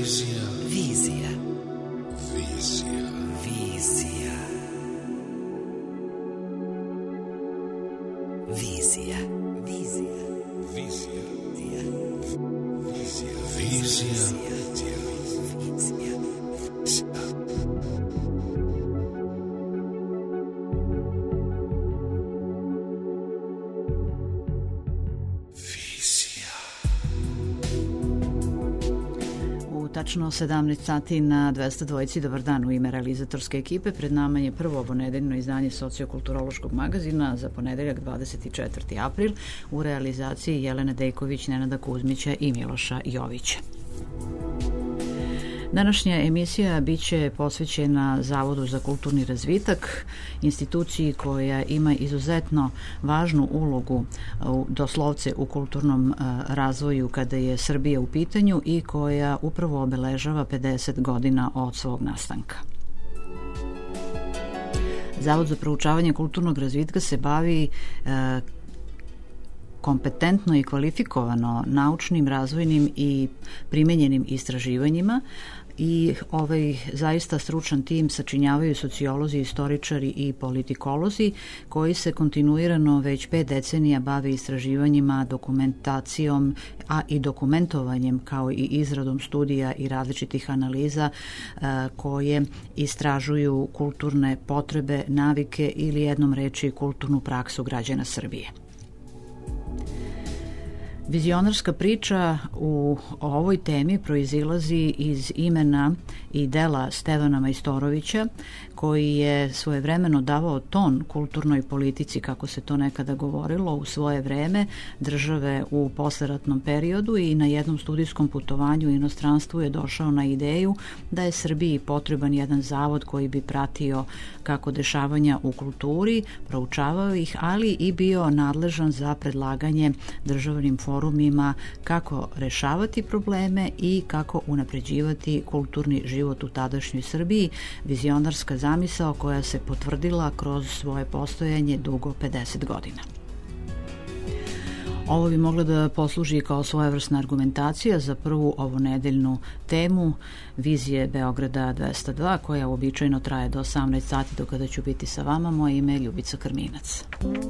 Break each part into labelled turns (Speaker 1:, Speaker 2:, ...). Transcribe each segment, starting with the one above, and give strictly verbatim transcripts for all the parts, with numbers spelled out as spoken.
Speaker 1: Vizija. Vizija. Vizija. Vizija. Vizija. Vizija. Vizija. Vizija. Vizija.
Speaker 2: Tačno sedamnaest sati na dvesta dvojici. Dobar dan u ime realizatorske ekipe. Pred nama je prvo ovonedeljno izdanje sociokulturološkog magazina za ponedeljak dvadeset četvrti april u realizaciji Jelene Dejković, Nenada Kuzmića i Miloša Jovića. Današnja emisija biće posvećena Zavodu za kulturni razvitak, instituciji koja ima izuzetno važnu ulogu doslovce u kulturnom razvoju kada je Srbija u pitanju i koja upravo obeležava pedeset godina od svog nastanka. Zavod za proučavanje kulturnog razvitka se bavi kompetentno i kvalifikovano naučnim, razvojnim i primenjenim istraživanjima i ovaj zaista stručan tim sačinjavaju sociolozi, istoričari i politikolozi koji se kontinuirano već pet decenija bave istraživanjima, dokumentacijom, a i dokumentovanjem kao i izradom studija i različitih analiza a, koje istražuju kulturne potrebe, navike ili jednom reči kulturnu praksu građana Srbije. Vizionarska priča u ovoj temi proizilazi iz imena i dela Stevana Majstorovića, koji je svojevremeno davao ton kulturnoj politici, kako se to nekada govorilo, u svoje vreme države u posleratnom periodu i na jednom studijskom putovanju u inostranstvu je došao na ideju da je Srbiji potreban jedan zavod koji bi pratio kako dešavanja u kulturi, proučavao ih, ali i bio nadležan za predlaganje državnim forumima kako rešavati probleme i kako unapređivati kulturni život u tadašnjoj Srbiji, vizionarska zamisao koja se potvrdila kroz svoje postojanje dugo pedeset godina. Ovo bi moglo da posluži kao svojevrsna argumentacija za prvu ovonedeljnu temu Vizije Beograda dvesta dva, koja uobičajeno traje do osamnaest sati, do kada ću biti sa vama. Moje ime je Ljubica Krminac.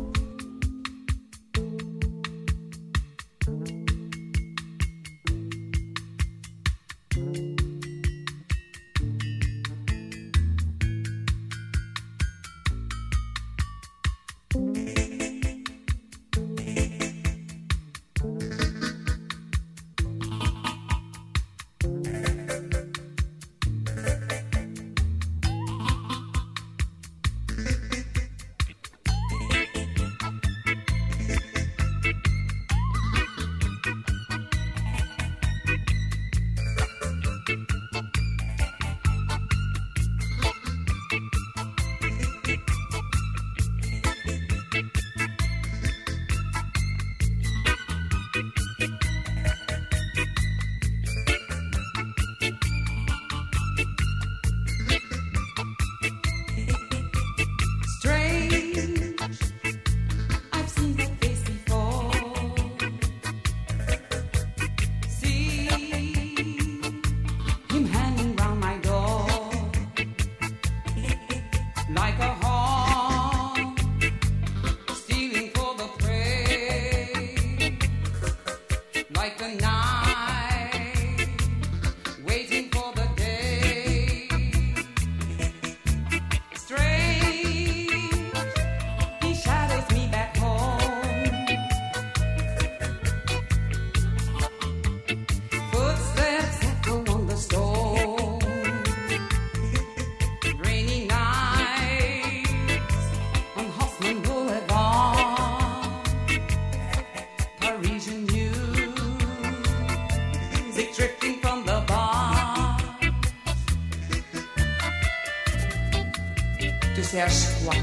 Speaker 3: Cherche quoi?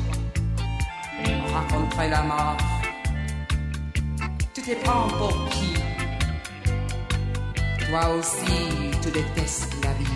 Speaker 3: Rencontrer la mort. Tu te prends pour qui? Toi aussi, tu détestes la vie.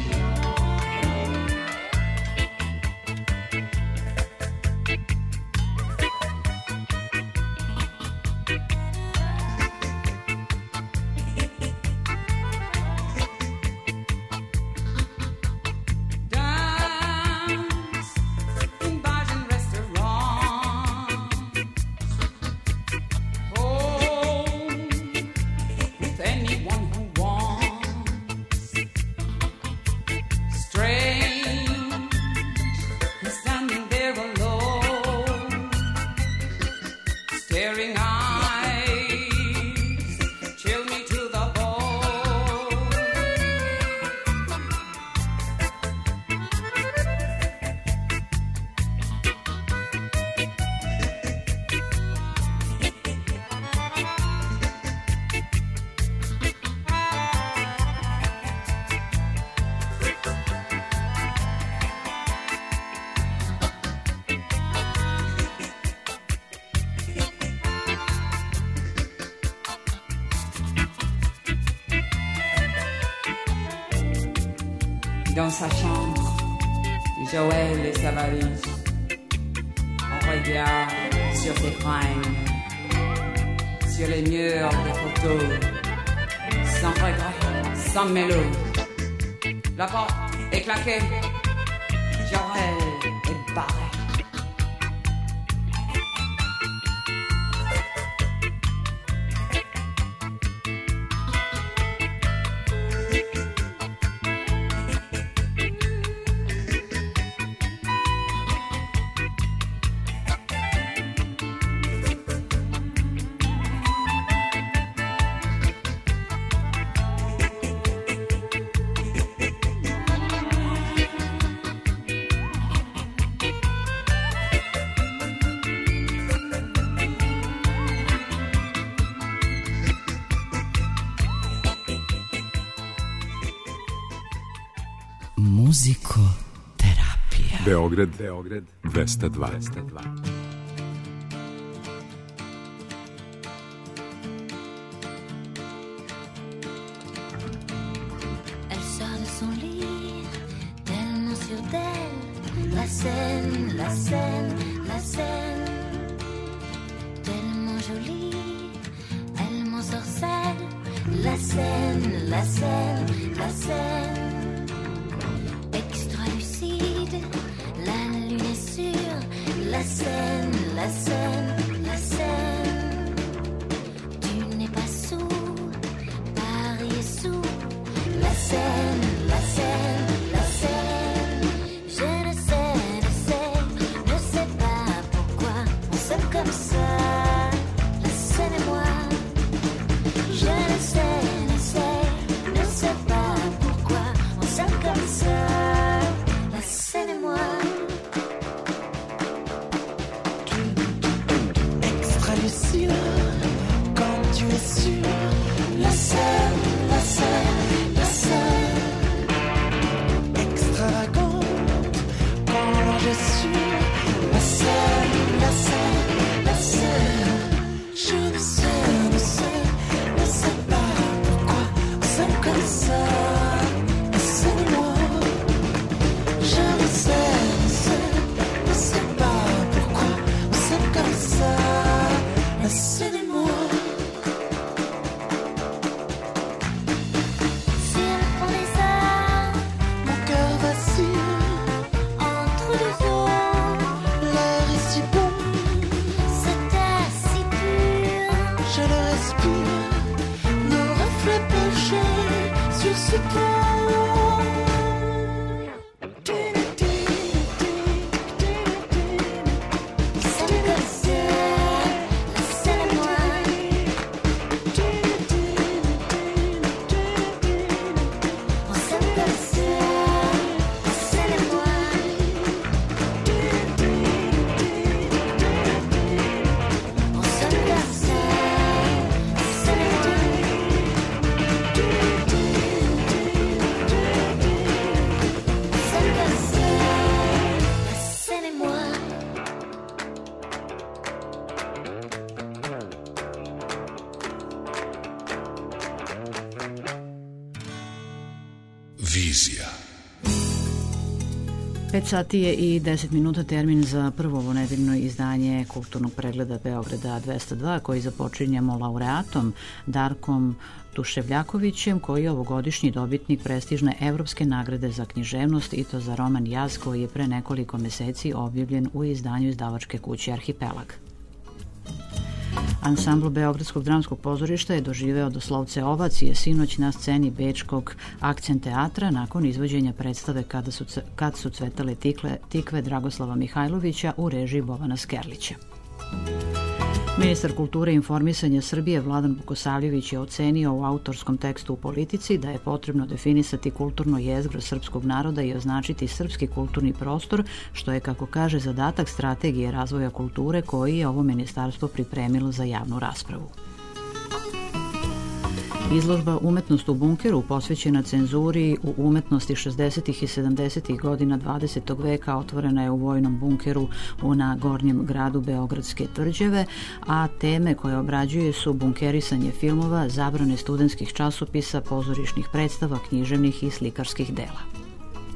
Speaker 3: Dans sa chambre, Joël et sa valise. On regarde sur ses fringues, sur les murs des photos, sans regret, sans mélo. La porte est claquée, Joël est barré.
Speaker 1: Muzikoterapija.
Speaker 4: Beograd, Beograd, dvesta dva.
Speaker 5: Elle sort de son lit, tellement sûre d'elle. La scène, la scène, la scène, tellement jolie, elle m'ensorcelle. La scène, la scène, la scène. La lune est sûre, la scène, la scène, la scène. Tu n'es pas sous, Paris est sous. La scène, la scène, la scène. Je ne sais, ne sais, ne sais pas pourquoi on s'aime comme ça. La scène et moi. Je ne sais, ne sais, ne sais pas pourquoi on s'aime comme ça. La scène et moi.
Speaker 6: Quand tu es sûr, la scène, la scène, la scène. Extravagante, quand je suis la scène, la scène, la scène. Je ne sais, ne sais, ne sais pas pourquoi on s'aime comme ça. La scène et moi. Je ne sais, ne sais, ne sais pas pourquoi on s'aime comme ça. La scène et moi.
Speaker 5: Sur le pont des arts,
Speaker 6: Mon cœur vacille,
Speaker 5: entre deux eaux,
Speaker 6: l'air est si bon,
Speaker 5: cet air si pur.
Speaker 6: je le respire, nos reflets penchés sur ce pont.
Speaker 5: C'est comme ça, la scène et moi. On s'aime comme ça, la scène et moi. On s'aime comme ça, la scène et moi. On s'aime comme ça, la scène et moi.
Speaker 1: Vizija.
Speaker 2: pet sati je i deset minuta, termin za prvo ovo nedeljno izdanje kulturnog pregleda Beograda dvesta dva, koji započinjemo laureatom Darkom Tuševljakovićem, koji je ovogodišnji dobitnik prestižne evropske nagrade za književnost, i to za roman Jaz, koji je pre nekoliko meseci objavljen u izdanju izdavačke kuće Arhipelag. Ansambl Beogradskog dramskog pozorišta je doživeo doslovce ovacije sinoć na sceni bečkog Akcent teatra nakon izvođenja predstave Kada su, kad su cvetale tikle, tikve Dragoslava Mihajlovića u režiji Bovana Skerlića. Ministar kulture i informisanja Srbije Vladan Vukosavljević je ocenio u autorskom tekstu u Politici da je potrebno definisati kulturno jezgro srpskog naroda i označiti srpski kulturni prostor, što je, kako kaže, zadatak strategije razvoja kulture koji je ovo ministarstvo pripremilo za javnu raspravu. Izložba Umetnost u bunkeru, posvećena cenzuri u umetnosti šezdesetih i sedamdesetih godina dvadesetog veka, otvorena je u vojnom bunkeru na Gornjem gradu Beogradske tvrđave, a teme koje obrađuje su bunkerisanje filmova, zabrane studentskih časopisa, pozorišnih predstava, književnih i slikarskih dela.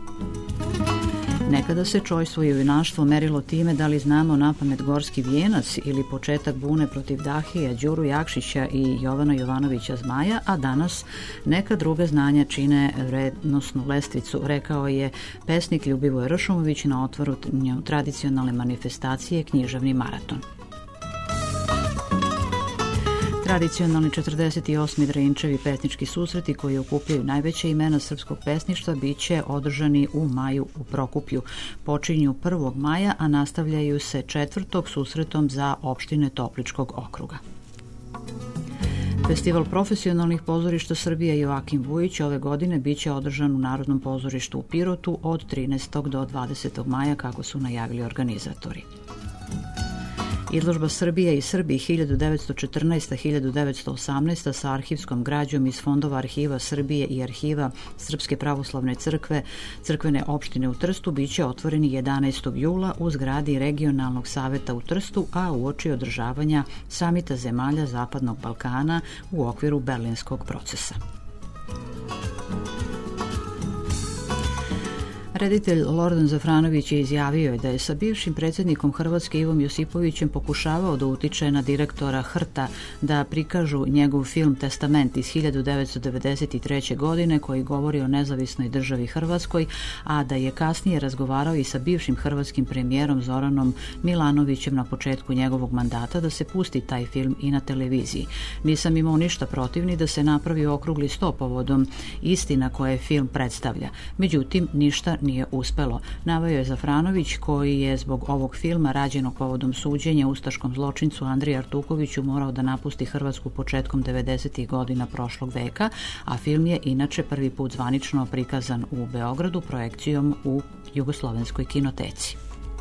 Speaker 2: Nekada se čojstvo i junaštvo merilo time da li znamo napamet Gorski vijenac ili početak bune protiv Dahija, Đuru Jakšića i Jovana Jovanovića Zmaja, a danas neka druga znanja čine vrednosnu lestvicu, rekao je pesnik Ljubivoj Ršumović na otvoru tradicionalne manifestacije Književni maraton. Tradicionalni četrdeset osmi Drinčevi pesnički susreti koji okupljaju najveće imena srpskog pesništva biće održani u maju u Prokuplju. Počinju prvog maja, a nastavljaju se četvrtog susretom za opštine Topličkog okruga. Festival profesionalnih pozorišta Srbije Joakim Vujić ove godine biće održan u Narodnom pozorištu u Pirotu od trinaestog do dvadesetog maja, kako su najavili organizatori. Izložba Srbije i Srbi hiljadu devetsto četrnaesta do hiljadu devetsto osamnaesta sa arhivskom građom iz fondova Arhiva Srbije i Arhiva Srpske pravoslavne crkve crkvene opštine u Trstu biće otvoreni jedanaestog jula u zgradi Regionalnog saveta u Trstu, a uoči održavanja Samita zemalja Zapadnog Balkana u okviru Berlinskog procesa. Reditelj Lordan Zafranović je izjavio da je sa bivšim predsjednikom Hrvatske Ivom Josipovićem pokušavao da utiče na direktora Hrta da prikažu njegov film Testament iz hiljadu devetsto devedeset treće. godine koji govori o nezavisnoj državi Hrvatskoj, a da je kasnije razgovarao i sa bivšim hrvatskim premijerom Zoranom Milanovićem na početku njegovog mandata da se pusti taj film i na televiziji. Nisam imao ništa protiv ni da se napravi okrugli sto povodom istina koje film predstavlja. Međutim, ništa nije uspelo, naveo je Zafranović, koji je zbog ovog filma rađenog povodom suđenja ustaškom zločincu Andriji Artukoviću morao da napusti Hrvatsku početkom devedesetih godina prošlog veka, a film je inače prvi put zvanično prikazan u Beogradu projekcijom u Jugoslovenskoj kinoteci.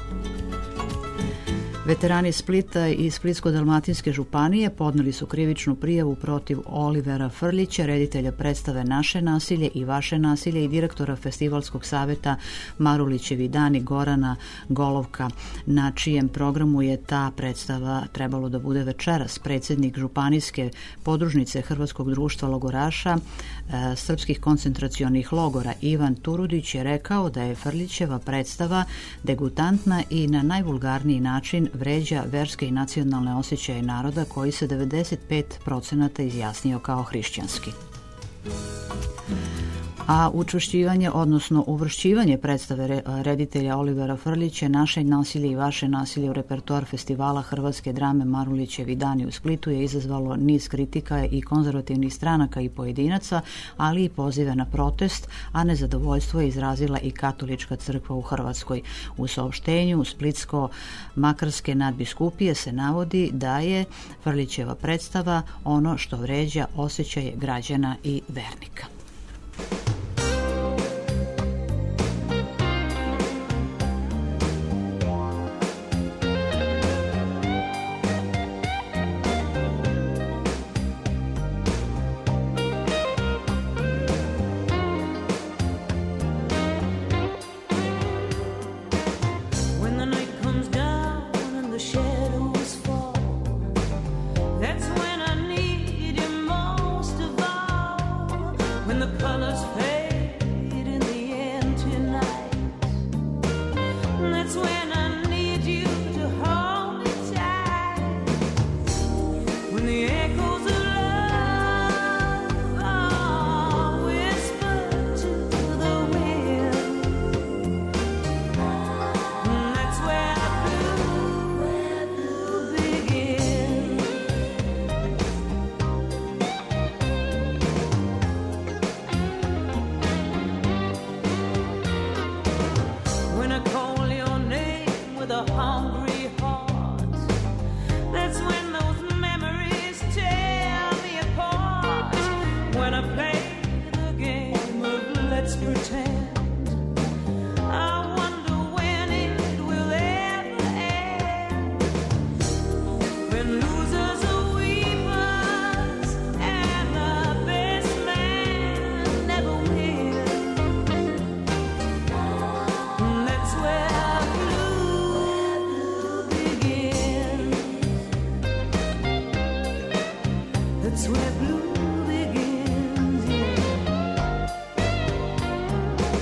Speaker 2: Veterani Splita i Splitsko-dalmatinske županije podneli su krivičnu prijavu protiv Olivera Frljića, reditelja predstave Naše nasilje i vaše nasilje i direktora Festivalskog saveta Marulićevi dani Gorana Golovka, na čijem programu je ta predstava trebalo da bude večeras. Predsjednik županijske podružnice Hrvatskog društva logoraša e, srpskih koncentracionih logora Ivan Turudić je rekao da je Frljićeva predstava degutantna i na najvulgarniji način vređa verske i nacionalne osjećaje naroda koji se devedeset pet procenata izjasnio kao hrišćanski. A učvršćivanje, odnosno uvršćivanje predstave reditelja Olivera Frljića Naše nasilje i vaše nasilje u repertoar festivala hrvatske drame Marulićevi dani u Splitu je izazvalo niz kritika i konzervativnih stranaka i pojedinaca, ali i pozive na protest, a nezadovoljstvo je izrazila i Katolička crkva u Hrvatskoj. U saopštenju Splitsko-makarske nadbiskupije se navodi da je Frljićeva predstava ono što vređa osjećaje građana i vernika.
Speaker 6: That's where blue begins, yeah.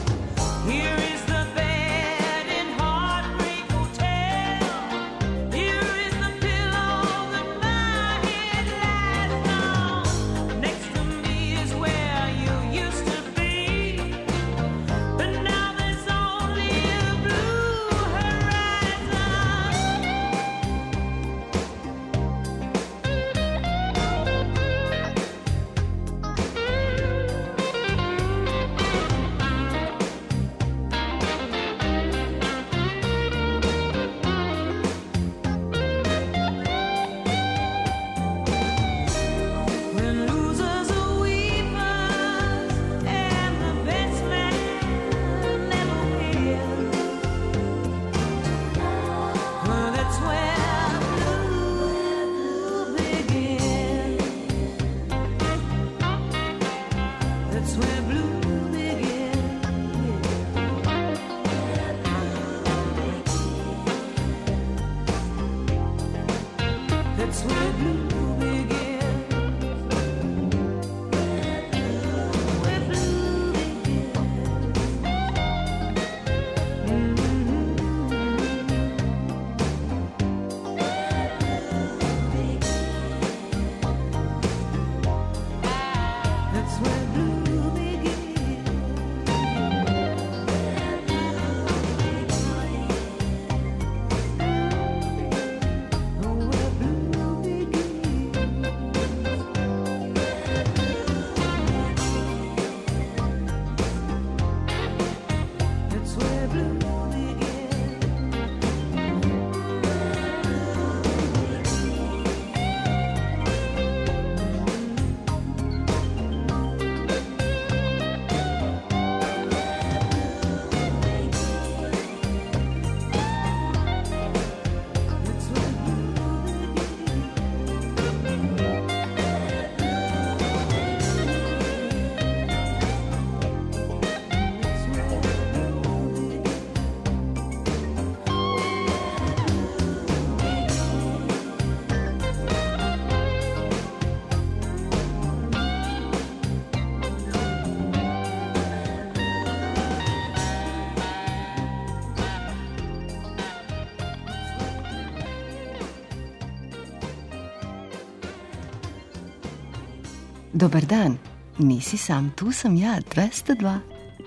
Speaker 7: Dobar dan, nisi sam, tu sam ja, dvesta dva.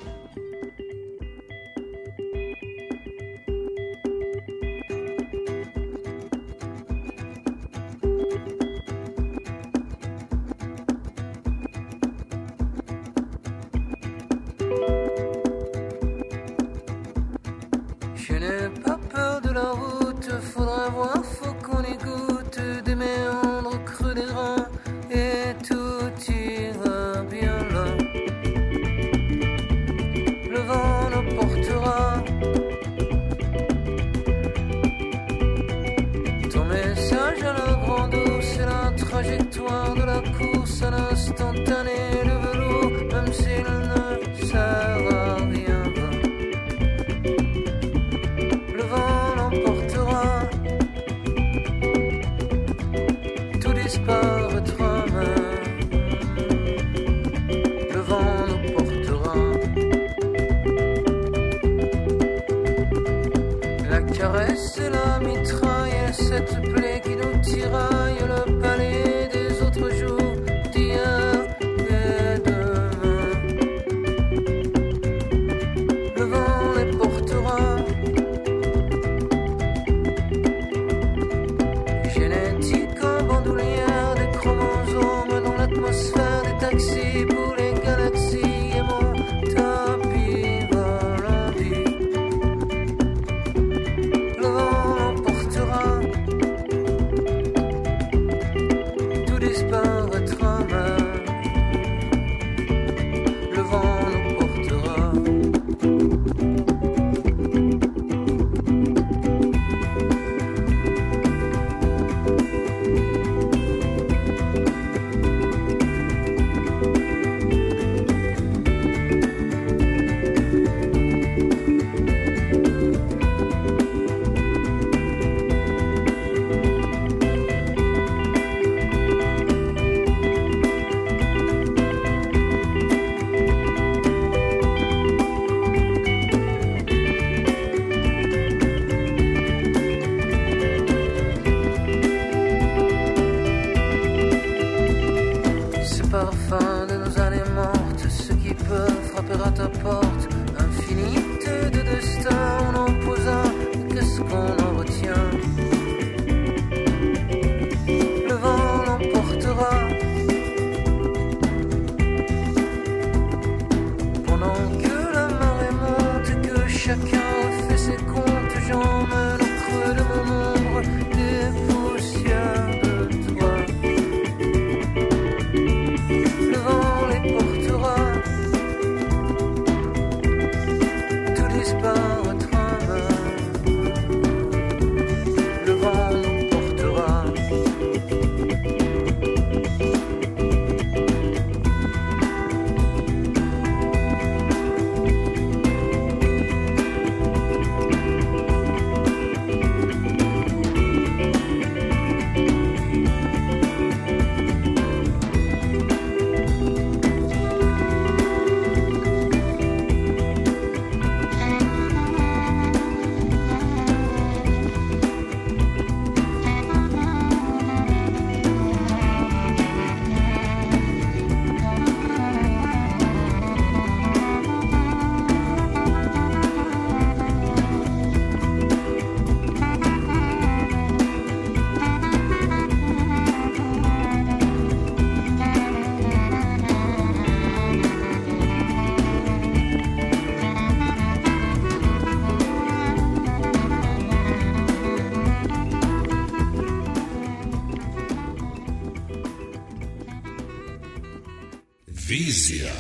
Speaker 1: Vizija.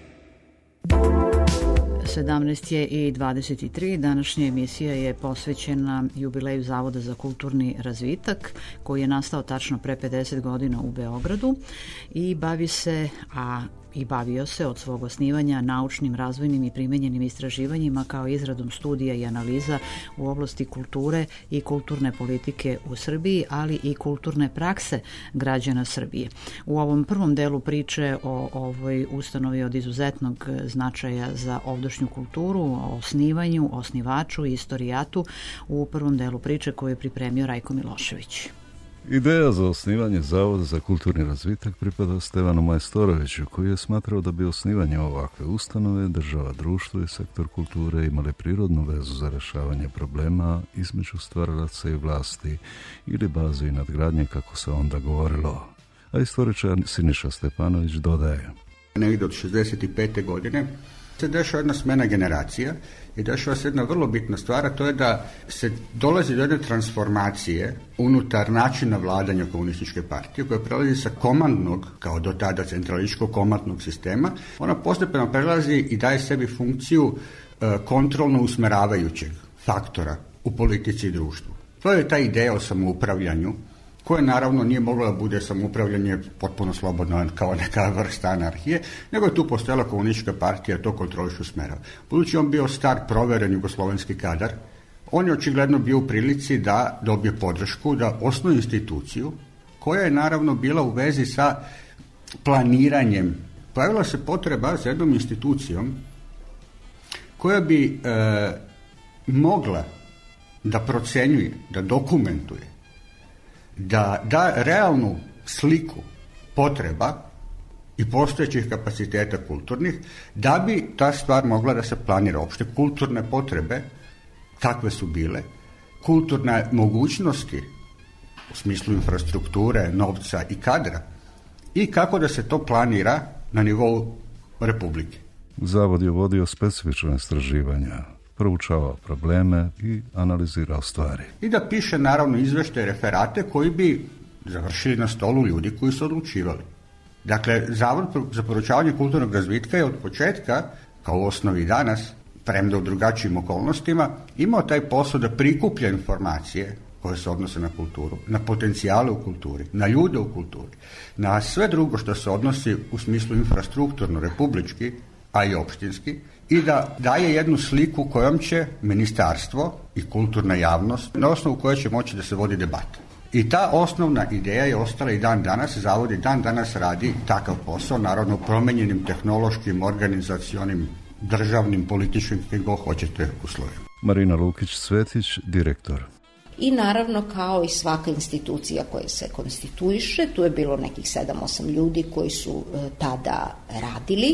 Speaker 2: sedamnaest je i dvadeset tri. Današnja emisija je posvećena jubileju Zavoda za kulturni razvitak, koji je nastao tačno pre pedeset godina u Beogradu i bavi se, a i bavio se od svog osnivanja naučnim, razvojnim i primenjenim istraživanjima kao izradom studija i analiza u oblasti kulture i kulturne politike u Srbiji, ali i kulturne prakse građana Srbije. U ovom prvom delu priče o ovoj ustanovi od izuzetnog značaja za ovdašnju kulturu, o osnivanju, osnivaču i istorijatu, u prvom delu priče koju je pripremio Rajko Milošević.
Speaker 8: Ideja za osnivanje Zavoda za kulturni razvitak pripada Stevanu Majstoroviću, koji je smatrao da bi osnivanje ovakve ustanove, država, društvo i sektor kulture imali prirodnu vezu za rješavanje problema između stvaralaca i vlasti ili bazu i nadgradnje, kako se onda govorilo. A istoričar Siniša Stepanović dodaje:
Speaker 9: Negdje od šezdeset pete godine se dešava jedna smena generacija i dešava se jedna vrlo bitna stvar, a to je da se dolazi do jedne transformacije unutar načina vladanja komunističke partije, koja prelazi sa komandnog, kao do tada centralističkog komandnog sistema, ona postepeno prelazi i daje sebi funkciju e, kontrolno usmeravajućeg faktora u politici i društvu. To je ta ideja o samoupravljanju, koje naravno nije moglo da bude samoupravljanje potpuno slobodno kao neka vrsta anarhije, nego je tu postojala komunistička partija, to kontroliš usmerava. Budući on bio star, proveren jugoslovenski kadar, on je očigledno bio u prilici da dobije podršku, da osnuje instituciju koja je naravno bila u vezi sa planiranjem. Pojavila se potreba za jednom institucijom koja bi e, mogla da procenjuje, da dokumentuje, da da realnu sliku potreba i postojećih kapaciteta kulturnih, da bi ta stvar mogla da se planira opšte. Kulturne potrebe, kakve su bile, kulturne mogućnosti u smislu infrastrukture, novca i kadra, i kako da se to planira na nivou Republike.
Speaker 8: Zavod je vodio specifična istraživanja, proučavao probleme i analizirao stvari.
Speaker 9: I da piše naravno izveštaje, referate koji bi završili na stolu ljudi koji su odlučivali. Dakle, Zavod za proučavanje kulturnog razvitka je od početka, kao u osnovi danas, premda u drugačijim okolnostima, imao taj posao da prikuplja informacije koje se odnose na kulturu, na potencijale u kulturi, na ljude u kulturi, na sve drugo što se odnosi u smislu infrastrukturno, republički, a i opštinski, i da daje jednu sliku kojom će ministarstvo i kulturna javnost, na osnovu koje će moći da se vodi debata. I ta osnovna ideja je ostala i dan danas, Zavod i dan danas radi takav posao, naravno promenjenim tehnološkim, organizacionim, državnim, političkim, kako hoćete uslovima.
Speaker 8: Marina Lukić-Cvetić, direktor.
Speaker 10: I naravno, kao i svaka institucija koja se konstituiše, tu je bilo nekih sedam osam ljudi koji su e, tada radili,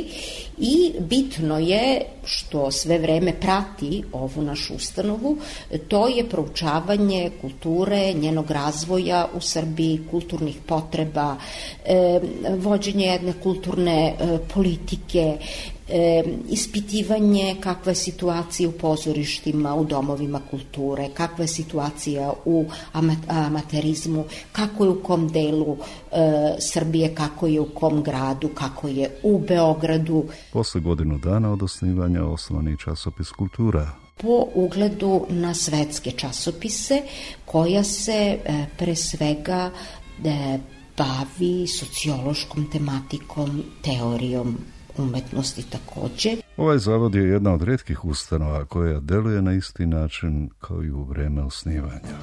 Speaker 10: i bitno je što sve vreme prati ovu našu ustanovu, to je proučavanje kulture, njenog razvoja u Srbiji, kulturnih potreba, e, vođenje jedne kulturne e, politike, E, ispitivanje kakva je situacija u pozorištima, u domovima kulture, kakva je situacija u amaterizmu, kako je u kom delu e, Srbije, kako je u kom gradu, kako je u Beogradu.
Speaker 8: Posle godinu dana od osnivanja osnovni časopis Kultura.
Speaker 10: Po ugledu na svetske časopise, koja se e, pre svega e, bavi sociološkom tematikom, teorijom umetnosti takođe.
Speaker 8: Ovaj zavod je jedna od retkih ustanova koja deluje na isti način kao i u vreme osnivanja.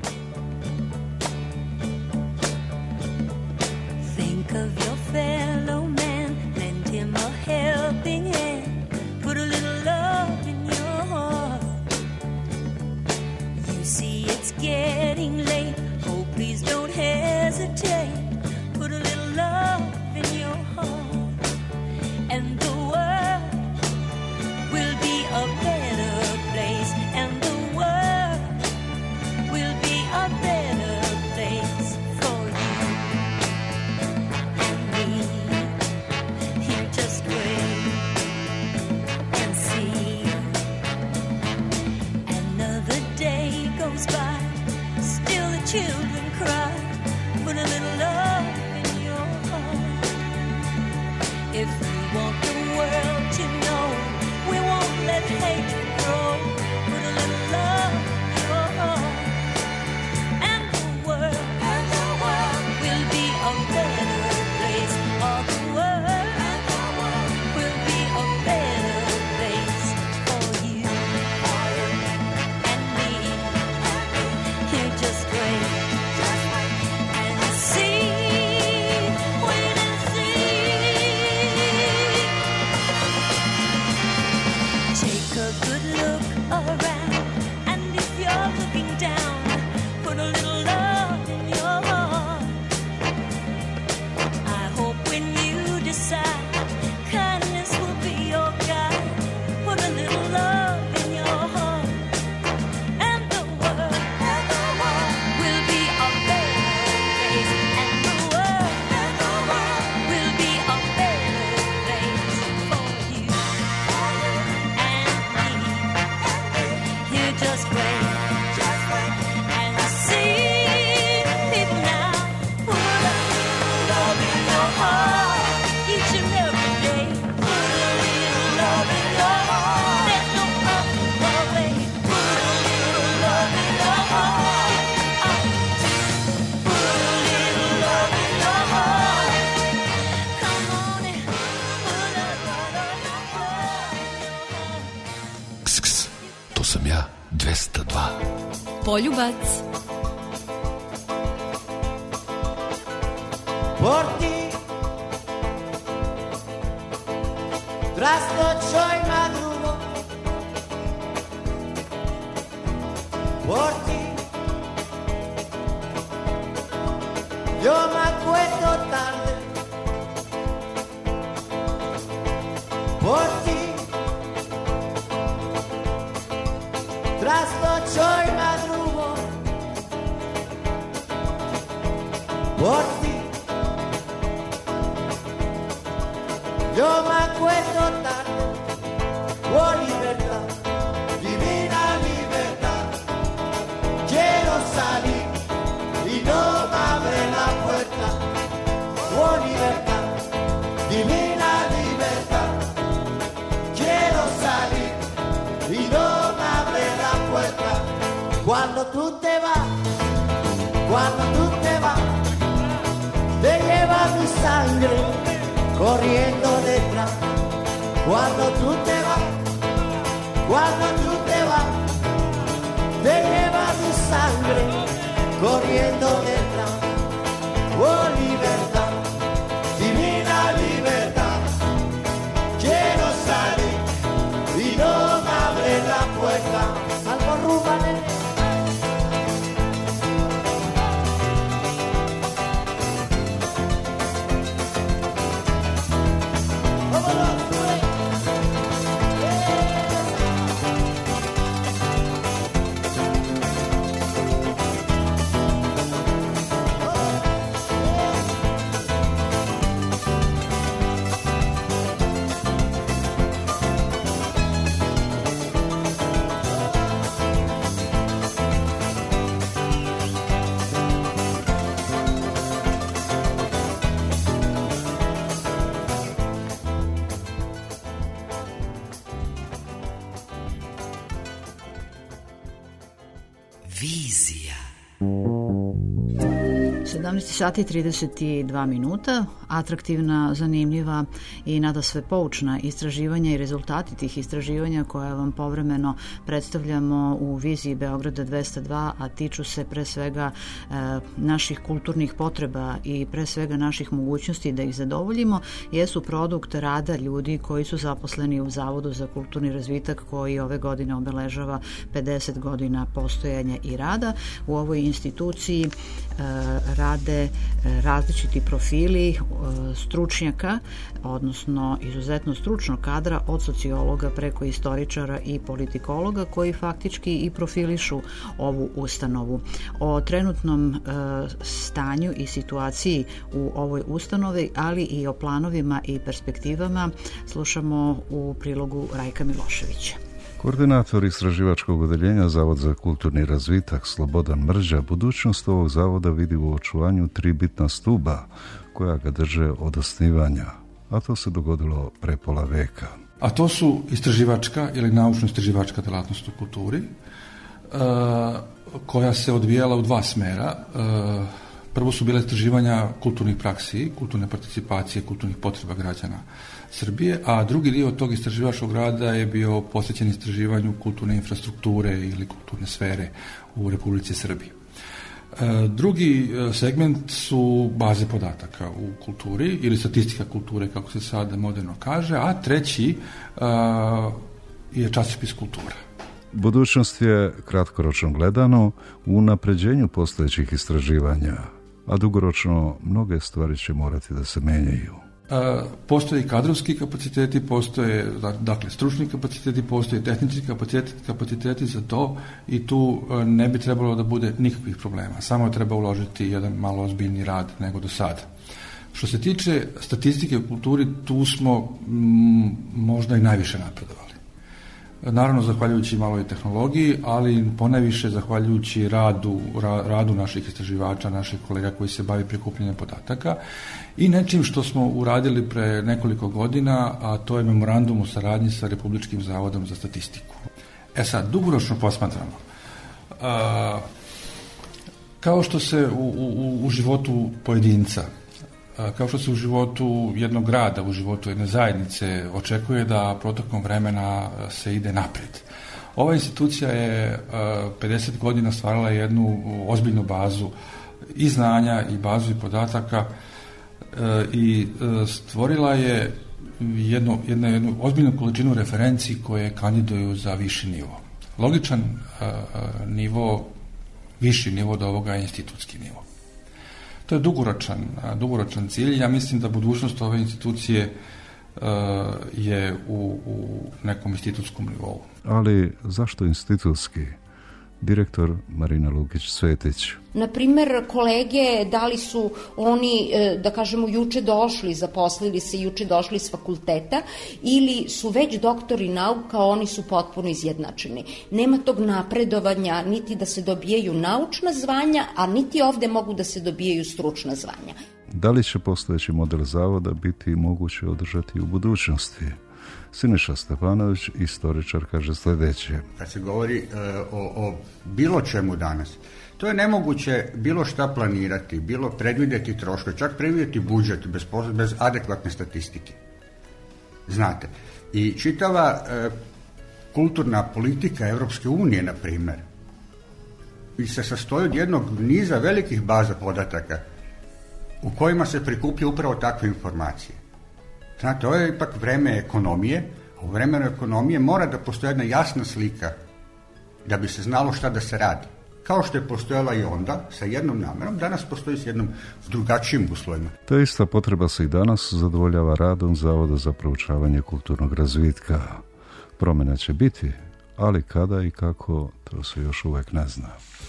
Speaker 6: Think of your fellow man, lend him a helping hand, put a little love in your heart. You see it's getting late, oh please don't hesitate, put a little love in your heart. And the world will be a better place, and the world will be a better place for you and me. You just wait and see. Another day goes by, still the children cry, put a little love in your heart. If you want the world to know, we won't let hatred grow. Put a little love in your heart, and the world, and the world will be a better place. All the world, and the world will be a better place for you and me. You just wait.
Speaker 1: Disks. To sam ja, dvesta dva.
Speaker 11: Poljubac.
Speaker 6: Por ti trasnocho y madrugo, por ti yo me acuesto tarde, por ti trasnocho y madrugo, por ti yo me acuesto tarde. Oh libertad, divina libertad, quiero salir y no me abre la puerta. Oh libertad, divina libertad, quiero salir y no me abre la puerta. Cuando tú te vas, cuando tú te vas, te lleva mi sangre corriendo detrás. Cuando tú te vas, cuando tú te vas, te lleva mi sangre corriendo detrás. Oh libertad, divina libertad, quiero salir y no me abre la puerta. Salgo Rúbane.
Speaker 2: sedamnaest sati i trideset dva minuta, atraktivna, zanimljiva i nadasve poučna istraživanja i rezultati tih istraživanja koja vam povremeno predstavljamo u viziji Beograda dvesta dva, a tiču se pre svega e, naših kulturnih potreba i pre svega naših mogućnosti da ih zadovoljimo, jesu produkt rada ljudi koji su zaposleni u Zavodu za kulturni razvitak koji ove godine obeležava pedeset godina postojanja i rada. U ovoj instituciji e, rade različiti profili stručnjaka, odnosno izuzetno stručnog kadra od sociologa preko istoričara i politikologa koji faktički i profilišu ovu ustanovu. O trenutnom stanju i situaciji u ovoj ustanovi, ali i o planovima i perspektivama slušamo u prilogu Rajka Miloševića.
Speaker 8: Koordinator istraživačkog odeljenja Zavod za kulturni razvitak Slobodan Mrđa budućnost ovog zavoda vidi u očuvanju tri bitna stuba koja ga drže od osnivanja, a to se dogodilo pre pola veka.
Speaker 12: A to su istraživačka ili naučno-istraživačka delatnost u kulturi, koja se odvijala u dva smera. Prvo su bile istraživanja kulturnih praksi, kulturne participacije, kulturnih potreba građana Srbije, a drugi dio tog istraživačkog rada je bio posvećen istraživanju kulturne infrastrukture ili kulturne sfere u Republici Srbiji. Drugi segment su baze podataka u kulturi ili statistika kulture, kako se sada moderno kaže, a treći je časopis kultura.
Speaker 8: Budućnost je, kratkoročno gledano, u unapređenju postojećih istraživanja, a dugoročno mnoge stvari će morati da se menjaju.
Speaker 12: Postoje i kadrovski kapaciteti, postoje dakle stručni kapaciteti, postoje tehnički kapaciteti, kapaciteti za to i tu ne bi trebalo da bude nikakvih problema. Samo treba uložiti jedan malo ozbiljni rad nego do sada. Što se tiče statistike u kulturi, tu smo m, možda i najviše napredovali. Naravno, zahvaljujući maloj tehnologiji, ali ponajviše zahvaljujući radu, ra, radu naših istraživača, naših kolega koji se bavi prikupljanjem podataka i nečim što smo uradili pre nekoliko godina, a to je memorandum o saradnji sa Republičkim zavodom za statistiku. E sad, dugoročno posmatramo. A, kao što se u, u, u životu pojedinca kao što se u životu jednog grada, u životu jedne zajednice očekuje da protokom vremena se ide naprijed. Ova institucija je pedeset godina stvarala jednu ozbiljnu bazu i znanja i bazu i podataka i stvorila je jednu, jednu, jednu ozbiljnu količinu referenci koje kandiduju za viši nivo. Logičan nivo, viši nivo od ovoga je institutski nivo. To je dugoročan, dugoročan cilj. Ja mislim da budućnost ove institucije uh, je u, u nekom institutskom nivou.
Speaker 8: Ali zašto institutski? Direktor Marina Lukić-Cvetić.
Speaker 10: Na primer, kolege, da li su oni, da kažemo, juče došli, zaposlili se, juče došli s fakulteta, ili su već doktori nauka, oni su potpuno izjednačeni. Nema tog napredovanja, niti da se dobijaju naučna zvanja, a niti ovde mogu da se dobijaju stručna zvanja.
Speaker 8: Da li će postojeći model zavoda biti moguće održati u budućnosti? Siniša Stepanović, istoričar, kaže sljedeće.
Speaker 9: Kad se govori e, o, o bilo čemu danas, to je nemoguće bilo šta planirati, bilo predvidjeti troškove, čak predvidjeti budžet bez, bez adekvatne statistike. Znate, i čitava e, kulturna politika Evropske unije, na primjer, se sastoji od jednog niza velikih baza podataka u kojima se prikuplja upravo takve informacije. Znate, ovo je ipak vreme ekonomije, a u vremenu ekonomije mora da postoji jedna jasna slika da bi se znalo šta da se radi. Kao što je postojala i onda sa jednom namerom, danas postoji s jednom s drugačijim uslovima.
Speaker 8: Ta ista potreba se i danas zadovoljava radom Zavoda za proučavanje kulturnog razvitka. Promjena će biti, ali kada i kako, to se još uvek ne zna.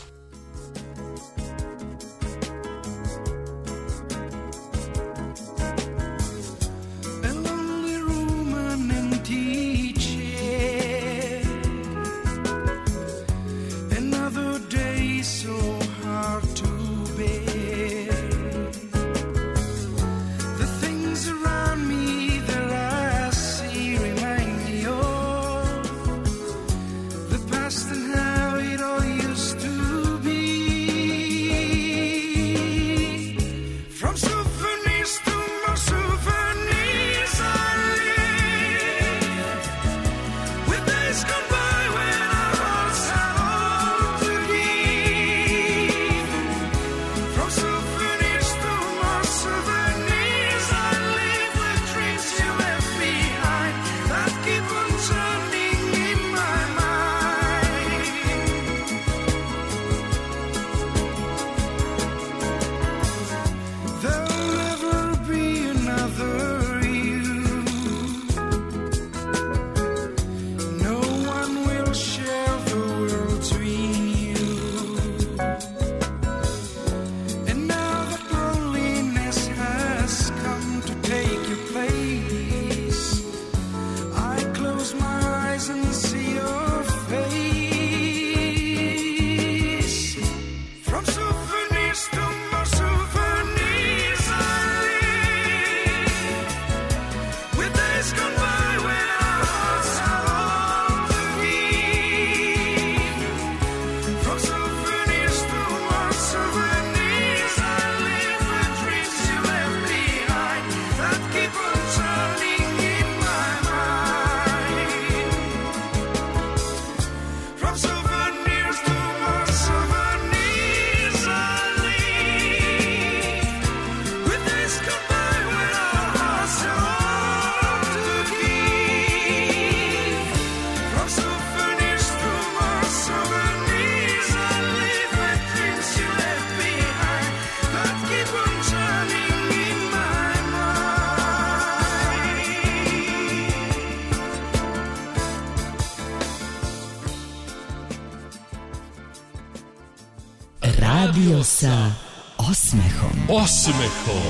Speaker 7: Radio sa osmehom.
Speaker 1: Osmehom.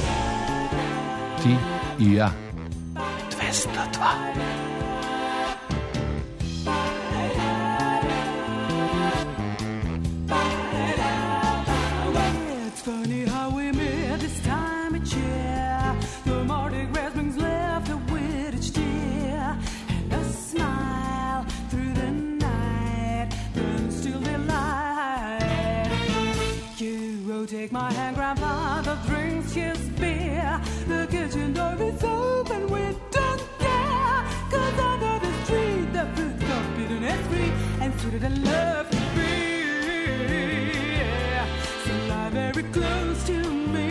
Speaker 1: Ti i ja.
Speaker 7: dvesta dva.
Speaker 6: It's funny how we met this time of year. The Mardi Gras brings laughter with each tear, and a smile through the night burns still delight. You take my hand, grandfather drinks his beer. and sweeter than love can be. So lie very close to me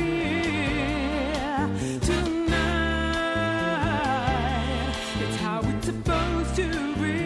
Speaker 6: tonight. It's how it's supposed to be.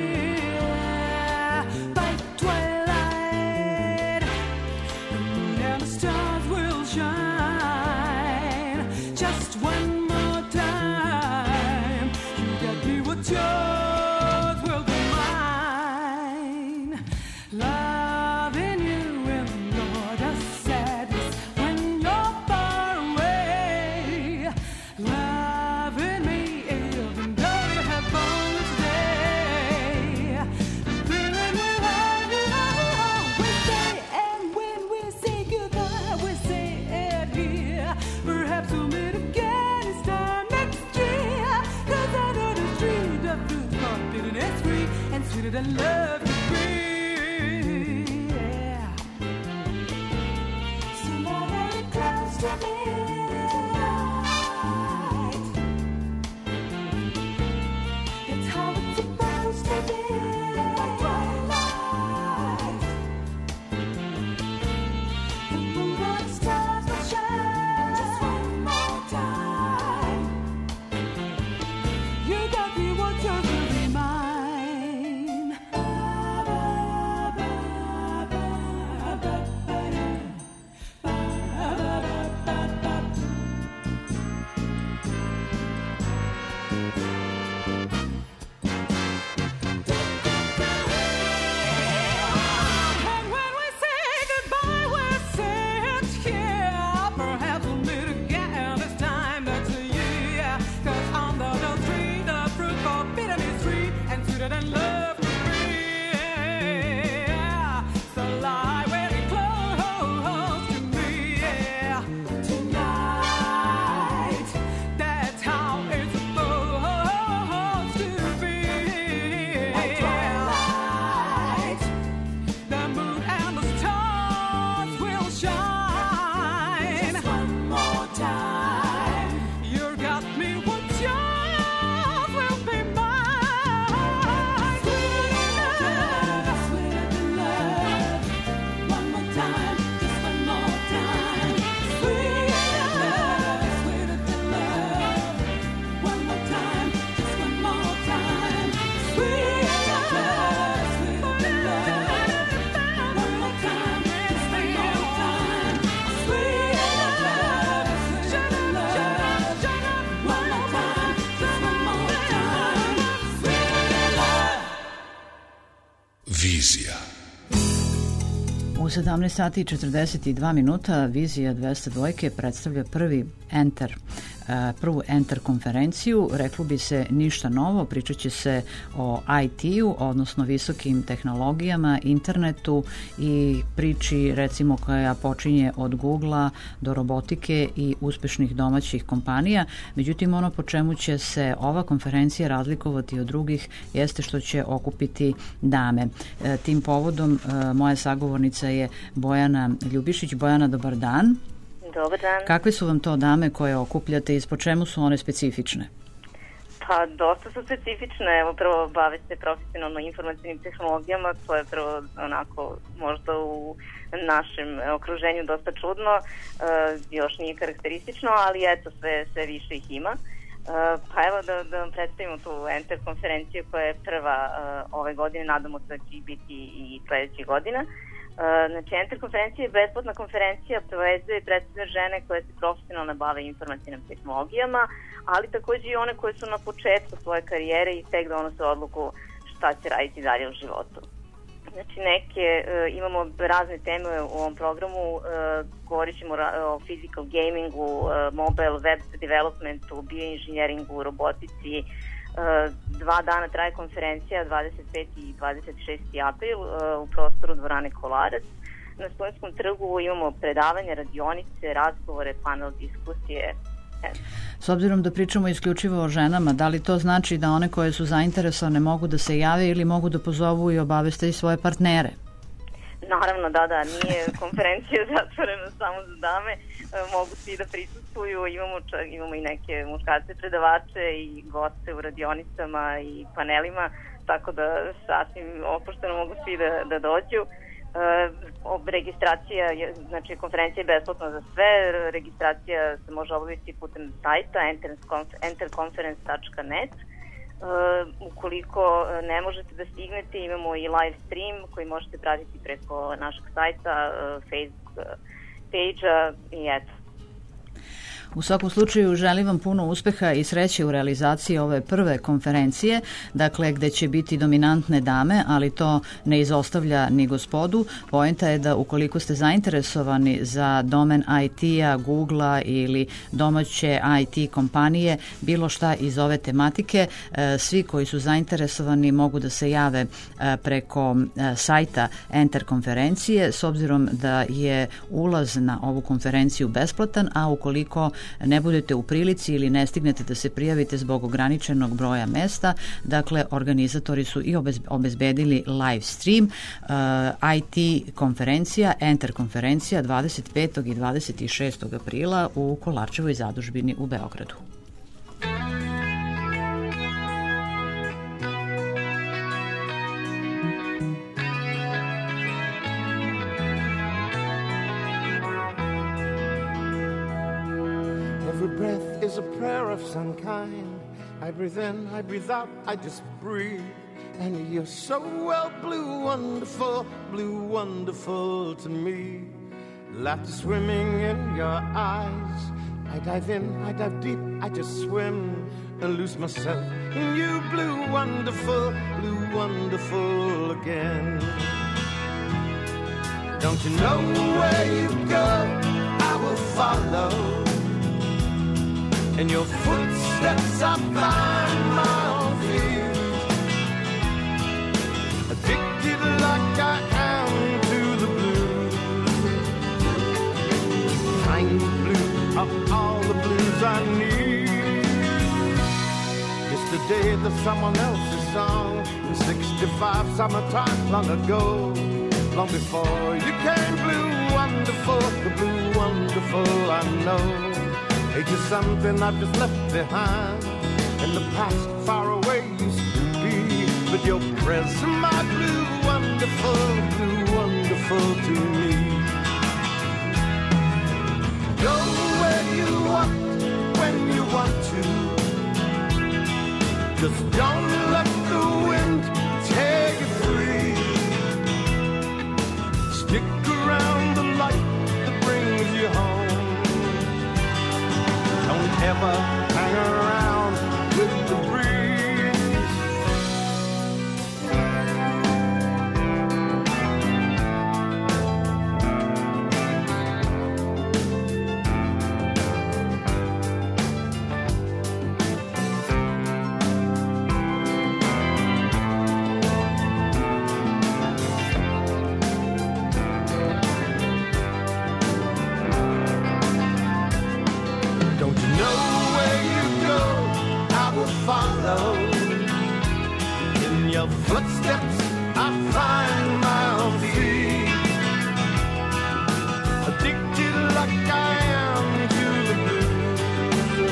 Speaker 6: By twilight, the moon and the stars will shine. Just one more time, you got me what's yours will be mine. Loving you in Lord of sadness when you're far away. Loving me even though you have gone today. Feeling we love you, we say, and when we say goodbye, we say it here. Perhaps we'll meet again this time next year. 'Cause I know the tree, the fruit's forbidden, it's free and sweeter than love can be. Yeah. So now very close to me tonight. It's how it's supposed to be. By twilight, the moon and the stars will shine. Just one more time. You got me what's yours will be mine. And when we say goodbye, we say it here. Perhaps we'll meet again this time next year. 'Cause under the tree, the fruit forbidden is sweet and sweeter than love can be. So lie very close to me tonight. That's how it's supposed to be. By twilight, the moon and the stars will shine. Just one more time. You got me what's yours will be mine. Sweeter than love, sweeter than love. One more time, just one more time. Sweeter than love, sweeter than love. One more time, just one more time. Sweeter than love, sweeter than love. One more time, just one more time. Sweeter than love, sweeter than love. One more time, just one more time. Sweeter than love.
Speaker 1: Vizija.
Speaker 2: U sedamnaest sati i četrdeset dva minuta Vizija dvesta dva predstavlja prvi Enter, e, prvu Enter konferenciju. Reklo bi se ništa novo, pričat će se o I T-u, odnosno visokim tehnologijama, internetu i priči recimo koja počinje od Googlea do robotike i uspešnih domaćih kompanija. Međutim, ono po čemu će se ova konferencija razlikovati od drugih jeste što će okupiti dame. E, tim povodom e, moja sagovornica je Bojana Ljubišić. Bojana, dobar dan.
Speaker 11: Dobar dan.
Speaker 2: Kakve su vam to dame koje okupljate i po čemu su one specifične?
Speaker 11: Pa dosta su specifične. Evo prvo bave se profesionalno informacijnim tehnologijama, to je prvo onako možda u našem okruženju dosta čudno, e, još nije karakteristično, ali eto sve, sve više ih ima. E, pa evo da, da vam predstavimo tu Enter konferenciju koja je prva e, ove godine, nadamo se da će biti i sledećih godina. Znači, Enter konferencija je besplatna konferencija, povezuje i predstavlja žene koje se profesionalno bave informacijnim tehnologijama, ali takođe i one koje su na početku svoje karijere i tek donose odluku šta će raditi dalje u životu. Znači, neke, imamo razne teme u ovom programu, govorit ćemo o physical gamingu, mobile web developmentu, bioinženjeringu, robotici. Dva dana traje konferencija, dvadeset peti i dvadeset šesti april u prostoru dvorane Kolarac. Na Studentskom trgu imamo predavanje, radionice, razgovore, panel diskusije.
Speaker 2: S obzirom da pričamo isključivo o ženama, da li to znači da one koje su zainteresovane mogu da se jave ili mogu da pozovu i obaveste i svoje partnere?
Speaker 11: Naravno, da, da, nije konferencija zatvorena samo za dame, mogu svi da prisustvuju, imamo, čak, imamo i neke muškarce predavače i goste u radionicama i panelima, tako da sasvim opušteno mogu svi da, da dođu. Uh, registracija, je, znači konferencija je besplatna za sve, registracija se može obaviti putem sajta enter conference tačka net. Uh, ukoliko ne možete da stignete, imamo i live stream koji možete pratiti preko našeg sajta, uh, Facebook uh, page-a i eto.
Speaker 2: U svakom slučaju želim vam puno uspeha i sreće u realizaciji ove prve konferencije, dakle gde će biti dominantne dame, ali to ne izostavlja ni gospodu. Poenta je da ukoliko ste zainteresovani za domen I T-a, Google-a ili domaće I T kompanije, bilo šta iz ove tematike, svi koji su zainteresovani mogu da se jave preko sajta Enter konferencije, s obzirom da je ulaz na ovu konferenciju besplatan, a ukoliko ne budete u prilici ili ne stignete da se prijavite zbog ograničenog broja mesta, dakle organizatori su i obezbedili live stream uh, I T konferencija, Enter konferencija dvadeset petog i dvadeset šestog aprila u Kolarčevoj zadužbini u Beogradu.
Speaker 13: Every breath is a prayer of some kind. I breathe in, I breathe out, I just breathe. And you're so well blue, wonderful, blue, wonderful to me. Laughter swimming in your eyes. I dive in, I dive deep, I just swim and lose myself in you, blue, wonderful, blue, wonderful again. Don't you know where you go, I will follow. In your footsteps I find my own feet. Addicted like I am to the blues. Find the blue of all the blues I need. Yesterday the someone else's song. In sixty-five summertime long ago. Long before you came, blue wonderful. The blue wonderful I know. Age is something I've just left behind. In the past, far away used to be. But your presence, my blue, wonderful, blue, wonderful to me. Go where you want, when you want to. Just don't let the wind tear you free. Stick around the light that brings you home. Don't ever hang around with the breeze. In your footsteps I find my own feet. Addicted like I am to the blues.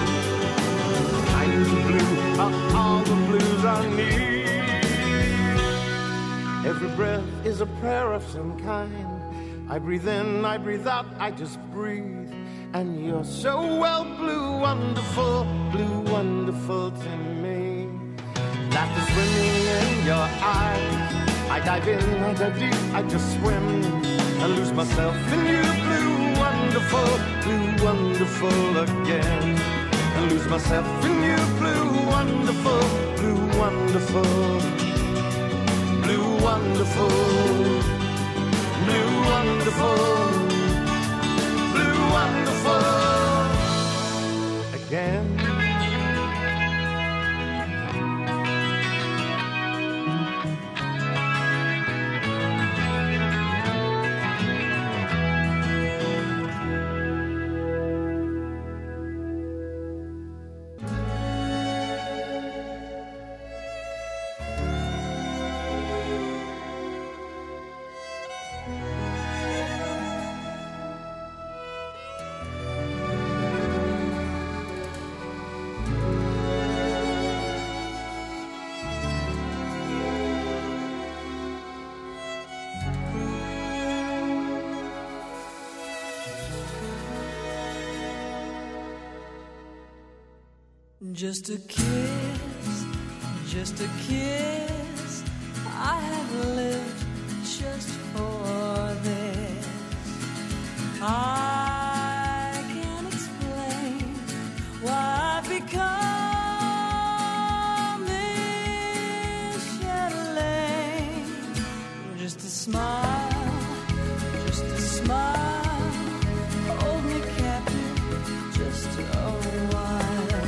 Speaker 13: I'm the blue of all the blues I need. Every breath is a prayer of some kind. I breathe in, I breathe out, I just breathe. And you're so well blue, wonderful, blue, wonderful to me. Laughter swimming in your eyes. I dive in, I dive deep, I just swim and lose myself in you, blue, wonderful, blue, wonderful again. And lose myself in you, blue, wonderful, blue, wonderful, blue, wonderful, blue, wonderful. Wonderful again.
Speaker 14: Just a kiss, just a kiss. I have lived just for this. I can't explain why I've become this Chatelaine. Just a smile, just a smile, hold me captive just a while.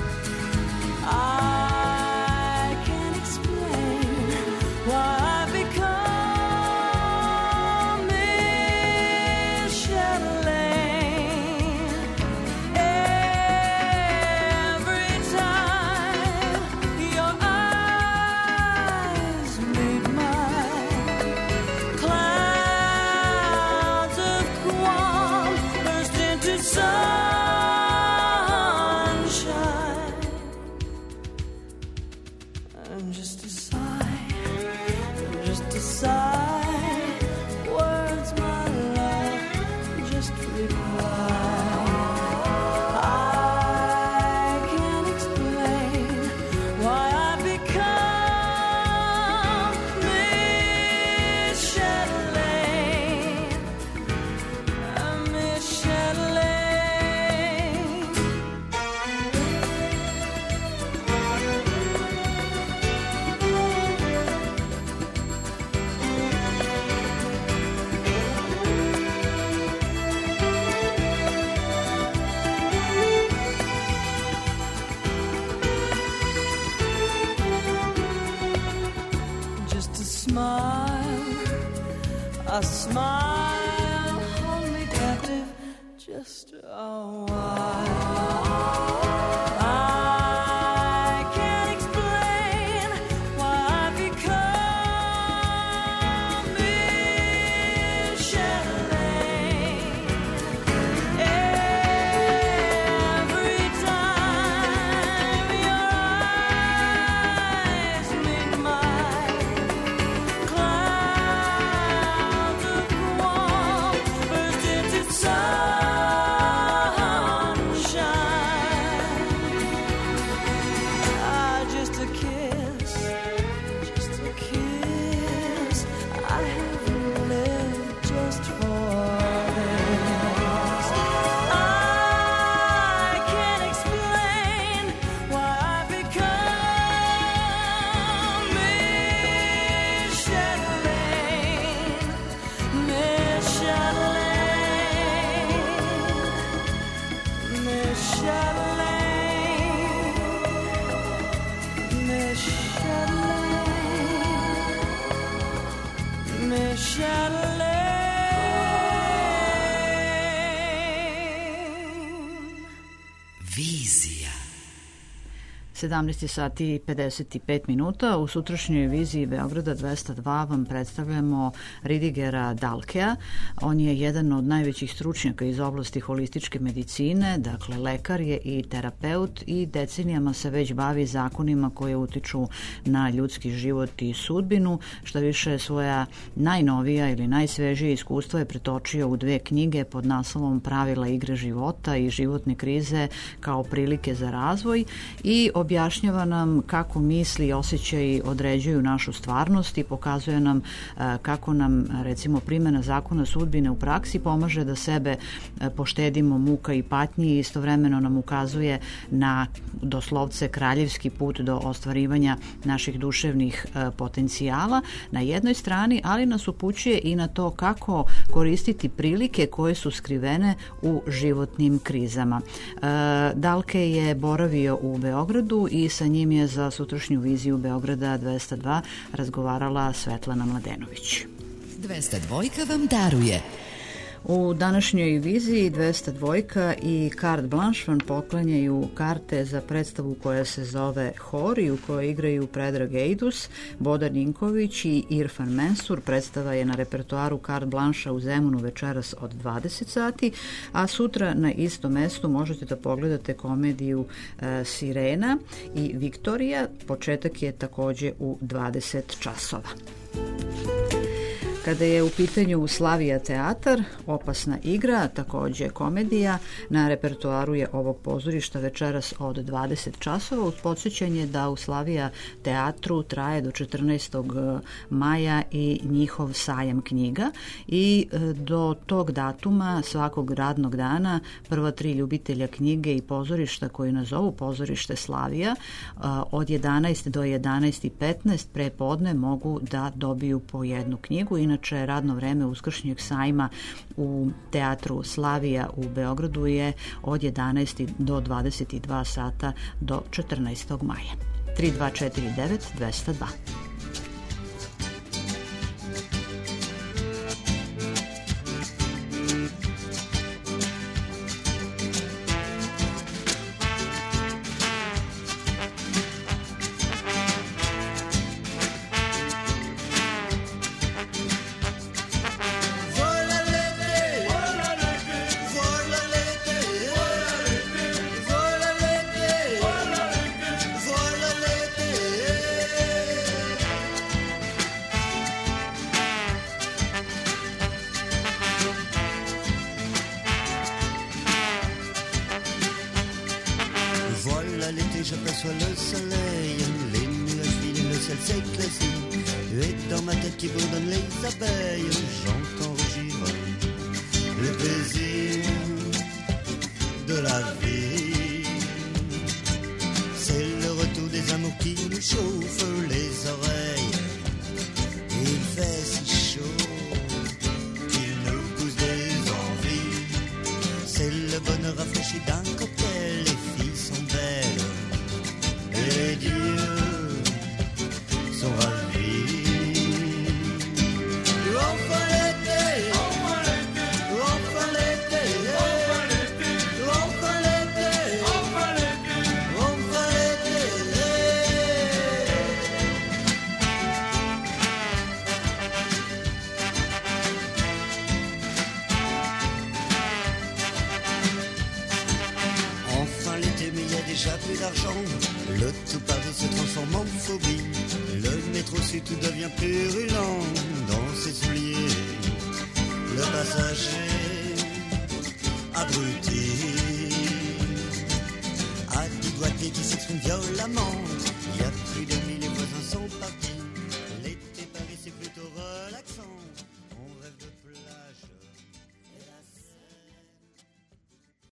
Speaker 14: I can't explain why I've become Miss Chatelaine. Every time your eyes meet mine, clouds of Guam burst into sunshine. And just a sigh, just a sigh, words, my love, just reply. I can't explain why I've become Miss Chatelaine, Miss Chatelaine. Just a smile, a smile, hold me captive just a while. I can't explain why I've become Miss Chatelaine. Every time your eyes meet mine, clouds of Guam burst into sunshine. Ah, just a kiss, just a kiss. I have lived just for this. I can't explain why I've become Miss Chatelaine, Miss Chatelaine, Miss Chatelaine, Miss Chatelaine, Miss Chatelaine.
Speaker 15: Vizija.
Speaker 2: sedamnaest sati i pedeset pet minuta. U sutrašnjoj viziji Beograda dvesta dva vam predstavljamo Ridigera Dalkea. On je jedan od najvećih stručnjaka iz oblasti holističke medicine, dakle lekar je i terapeut i decenijama se već bavi zakonima koje utiču na ljudski život i sudbinu. Šta više, svoja najnovija ili najsvežije iskustva je pretočio u dve knjige pod naslovom Pravila igre života i životne krize kao prilike za razvoj i objašnjava nam kako misli i osjećaji određuju našu stvarnost i pokazuje nam kako nam, recimo, primjena zakona sudbine u praksi pomaže da sebe poštedimo muka i patnji i istovremeno nam ukazuje na doslovce kraljevski put do ostvarivanja naših duševnih potencijala na jednoj strani, ali nas upućuje i na to kako koristiti prilike koje su skrivene u životnim krizama. Dalke je boravio u Beogradu i sa njim je za sutrašnju viziju Beograda dvesta dva razgovarala Svetlana Mladenović.
Speaker 15: dvesta dva vam daruje.
Speaker 2: U današnjoj viziji dvesta dva i Carte Blanche vam poklanjaju karte za predstavu koja se zove Hor i u kojoj igraju Predrag Ejdus, Boda Ninković i Irfan Mensur. Predstava je na repertoaru Carte Blanche u Zemunu večeras od dvadeset sati, a sutra na istom mestu možete da pogledate komediju e, Sirena i Viktorija. Početak je takođe u dvadeset časova. Kada je u pitanju Slavija teatar, Opasna igra, takođe komedija, na repertoaru je ovog pozorišta večeras od dvadeset časova, uz podsjećanje da u Slavija teatru traje do četrnaestog maja i njihov sajam knjiga i do tog datuma svakog radnog dana prva tri ljubitelja knjige i pozorišta koji nazovu pozorište Slavija od jedanaest do jedanaest i petnaest pre podne mogu da dobiju po jednu knjigu. Inače, radno vreme uskršnjeg sajma u teatru Slavija u Beogradu je od jedanaest do dvadeset dva sata do četrnaestog maja. tri dva četiri devet dva zero dva.
Speaker 16: J'aperçois le soleil, les nuages filent, le ciel s'éclaircit, et dans ma tête qui bourdonne les abeilles, j'entends rugir le plaisir de la vie. C'est le retour des amours qui nous chauffe les oreilles. Il fait si chaud qu'il nous pousse des envies. C'est le bonheur rafraîchi d'un cocktail, les filles sont belles. Les dieux sont ravis. Enfin l'été, enfin l'été, enfin l'été, enfin l'été, enfin l'été, enfin l'été, enfin l'été. Enfin l'été, mais il y a déjà plus d'argent. Le tout Paris se transforme en phobie. Le métro sud tout devient purulent dans ses souliers. Le passager abruti a du doigté qui s'exprime violemment. Il n'y a plus d'amis, les voisins sont partis. L'été Paris c'est plutôt relaxant. On rêve de plage.